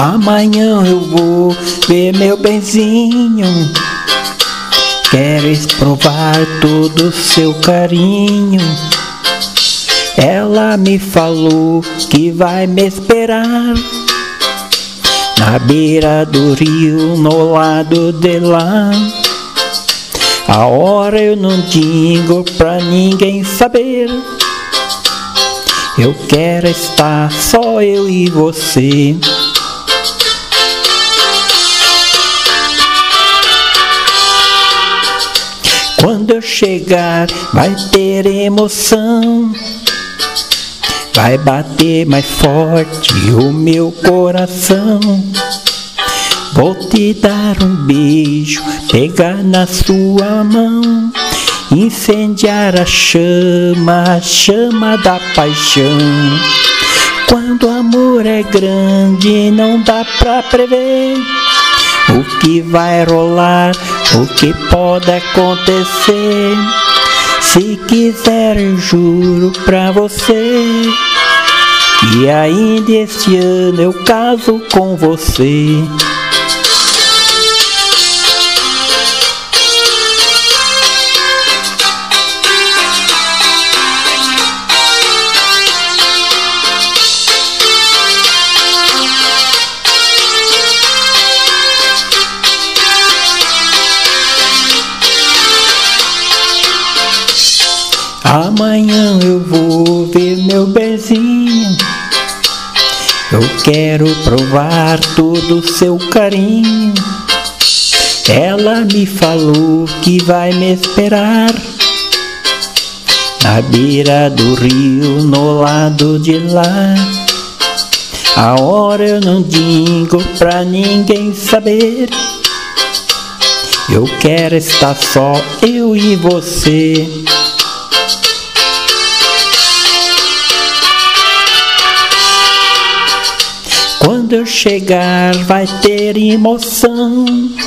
Amanhã eu vou ver meu benzinho. Queres provar todo o seu carinho? Ela me falou que vai me esperar na beira do rio, no lado de lá. A hora eu não digo pra ninguém saber. Eu quero estar só eu e você. Quando eu chegar vai ter emoção, vai bater mais forte o meu coração. Vou te dar um beijo, pegar na sua mão, incendiar a chama da paixão. Quando o amor é grande não dá pra prever o que vai rolar, o que pode acontecer. Se quiser eu juro pra você que ainda este ano eu caso com você. Amanhã eu vou ver meu benzinho. Eu quero provar todo o seu carinho. Ela me falou que vai me esperar na beira do rio, no lado de lá. A hora eu não digo pra ninguém saber. Eu quero estar só eu e você. Quando eu chegar vai ter emoção,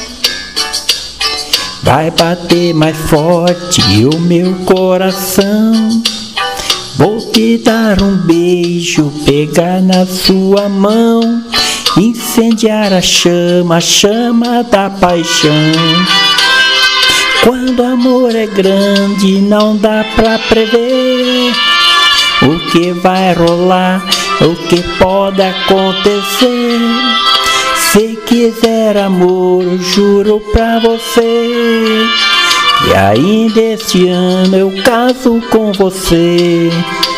vai bater mais forte o meu coração. Vou te dar um beijo, pegar na sua mão, incendiar a chama da paixão. Quando o amor é grande não dá pra prever o que vai rolar, o que pode acontecer. Se quiser amor, eu juro pra você que ainda este ano eu caso com você.